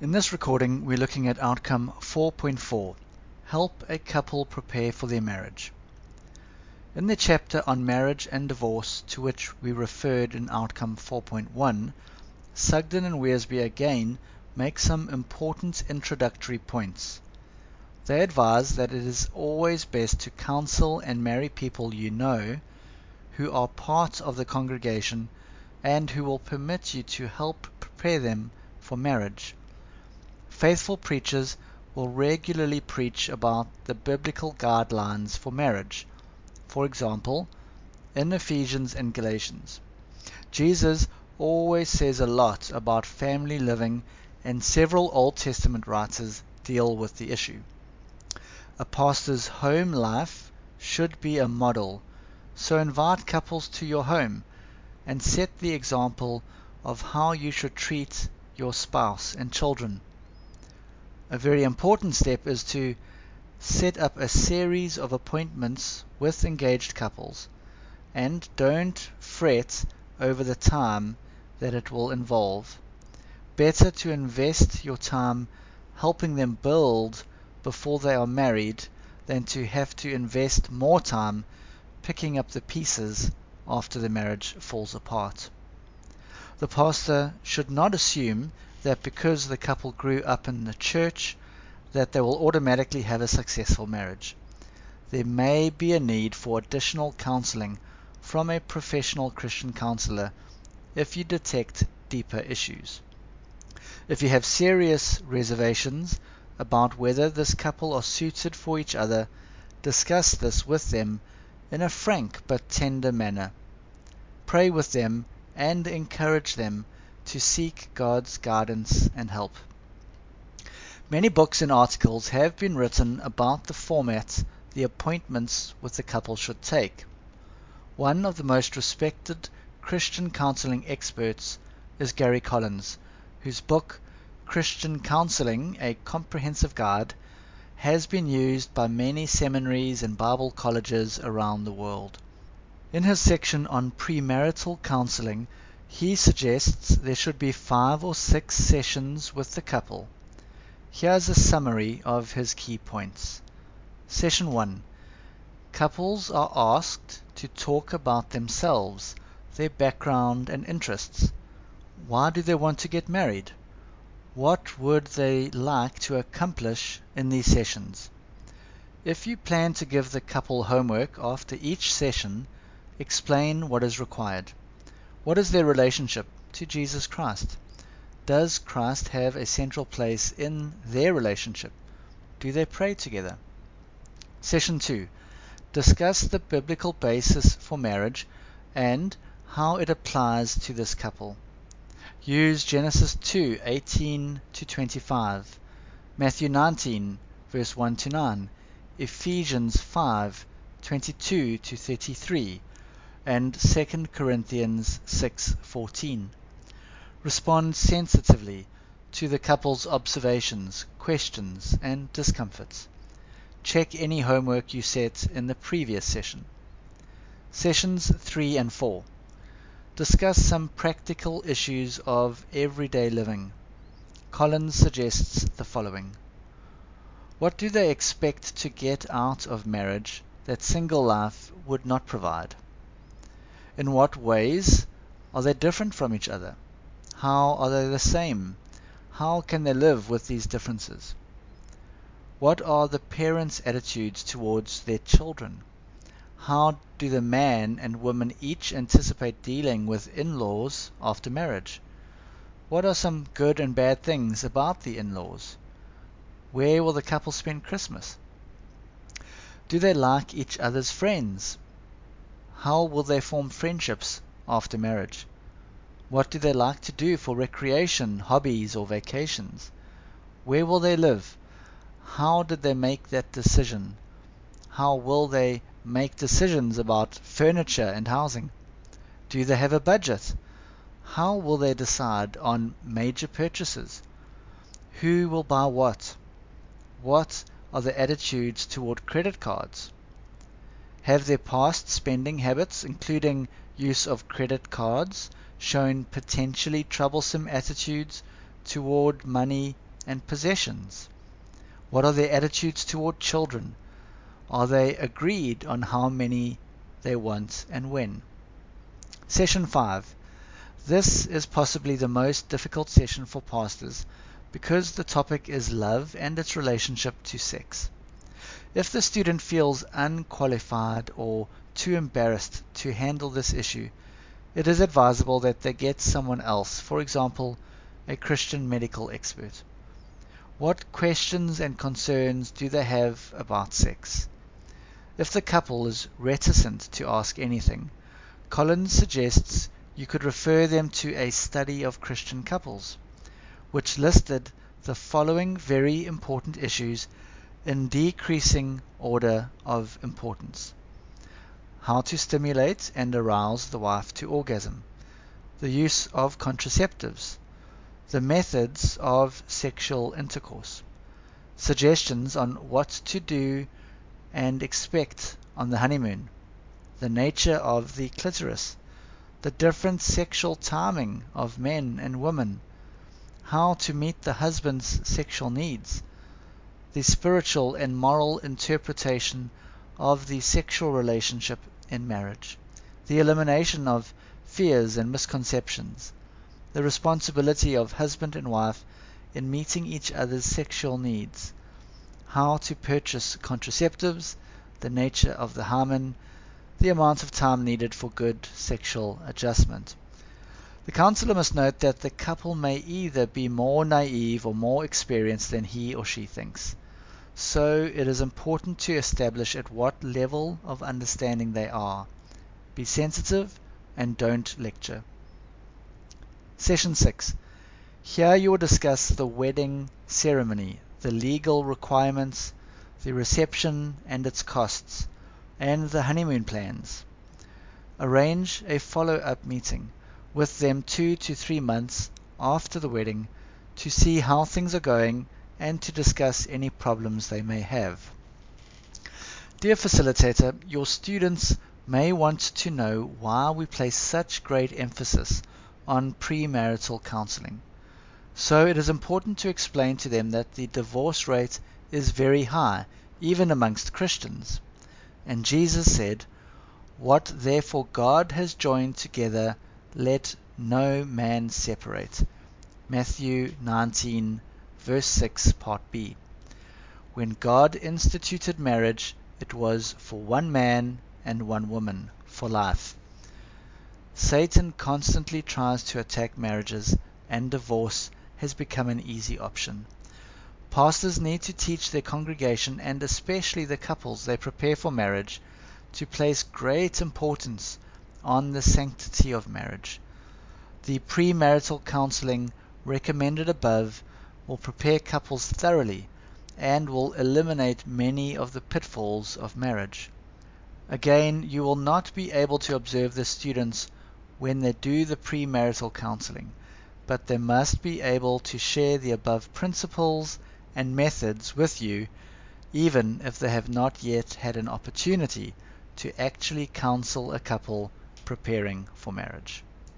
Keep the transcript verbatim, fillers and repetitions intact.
In this recording, we're looking at outcome four point four, help a couple prepare for their marriage. In the chapter on marriage and divorce, to which we referred in outcome four point one, Sugden and Wiersbe again make some important introductory points. They advise that it is always best to counsel and marry people you know, who are part of the congregation and who will permit you to help prepare them for marriage. Faithful preachers will regularly preach about the biblical guidelines for marriage. For example, in Ephesians and Galatians, Jesus always says a lot about family living, and several Old Testament writers deal with the issue. A pastor's home life should be a model, so invite couples to your home and set the example of how you should treat your spouse and children. A very important step is to set up a series of appointments with engaged couples, and don't fret over the time that it will involve. Better to invest your time helping them build before they are married than to have to invest more time picking up the pieces after the marriage falls apart. The pastor should not assume that because the couple grew up in the church that they will automatically have a successful marriage. There may be a need for additional counseling from a professional Christian counselor if you detect deeper issues. If you have serious reservations about whether this couple are suited for each other, discuss this with them in a frank but tender manner. Pray with them and encourage them to seek God's guidance and help. Many books and articles have been written about the format the appointments with the couple should take. One of the most respected Christian counseling experts is Gary Collins, whose book, Christian Counseling, A Comprehensive Guide, has been used by many seminaries and Bible colleges around the world. In his section on premarital counseling, he suggests there should be five or six sessions with the couple. Here's a summary of his key points. Session one. Couples are asked to talk about themselves, their background and interests. Why do they want to get married? What would they like to accomplish in these sessions? If you plan to give the couple homework after each session, explain what is required. What is their relationship to Jesus Christ? Does Christ have a central place in their relationship? Do they pray together? Session two. Discuss the biblical basis for marriage and how it applies to this couple. Use Genesis two eighteen to twenty-five, Matthew nineteen verse one to nine, Ephesians five twenty-two to thirty-three, and Second Corinthians six fourteen. Respond sensitively to the couple's observations, questions, and discomforts. Check any homework you set in the previous session. Sessions three and four. Discuss some practical issues of everyday living. Collins suggests the following. What do they expect to get out of marriage that single life would not provide? In what ways are they different from each other? How are they the same? How can they live with these differences? What are the parents' attitudes towards their children? How do the man and woman each anticipate dealing with in-laws after marriage? What are some good and bad things about the in-laws? Where will the couple spend Christmas? Do they like each other's friends? How will they form friendships after marriage? What do they like to do for recreation, hobbies, or vacations? Where will they live? How did they make that decision? How will they make decisions about furniture and housing? Do they have a budget? How will they decide on major purchases? Who will buy what? What are the attitudes toward credit cards? Have their past spending habits, including use of credit cards, shown potentially troublesome attitudes toward money and possessions? What are their attitudes toward children? Are they agreed on how many they want and when? Session five. This is possibly the most difficult session for pastors because the topic is love and its relationship to sex. If the student feels unqualified or too embarrassed to handle this issue, it is advisable that they get someone else, for example, a Christian medical expert. What questions and concerns do they have about sex? If the couple is reticent to ask anything, Collins suggests you could refer them to a study of Christian couples, which listed the following very important issues in decreasing order of importance: how to stimulate and arouse the wife to orgasm, the use of contraceptives, the methods of sexual intercourse, suggestions on what to do and expect on the honeymoon, the nature of the clitoris, the different sexual timing of men and women, how to meet the husband's sexual needs, the spiritual and moral interpretation of the sexual relationship in marriage, the elimination of fears and misconceptions, the responsibility of husband and wife in meeting each other's sexual needs, how to purchase contraceptives, the nature of the hymen, the amount of time needed for good sexual adjustment. The counselor must note that the couple may either be more naive or more experienced than he or she thinks. So it is important to establish at what level of understanding they are. Be sensitive and don't lecture. Session six. Here you will discuss the wedding ceremony, the legal requirements, the reception and its costs, and the honeymoon plans. Arrange a follow-up meeting with them two to three months after the wedding to see how things are going and to discuss any problems they may have. Dear facilitator, your students may want to know why we place such great emphasis on premarital counseling. So it is important to explain to them that the divorce rate is very high, even amongst Christians. And Jesus said, "What therefore God has joined together, let no man separate." Matthew nineteen, verse six, part B. When God instituted marriage, it was for one man and one woman, for life. Satan constantly tries to attack marriages, and divorce has become an easy option. Pastors need to teach their congregation, and especially the couples they prepare for marriage, to place great importance on the sanctity of marriage. The premarital counseling recommended above will prepare couples thoroughly and will eliminate many of the pitfalls of marriage. Again, you will not be able to observe the students when they do the premarital counseling, but they must be able to share the above principles and methods with you, even if they have not yet had an opportunity to actually counsel a couple preparing for marriage.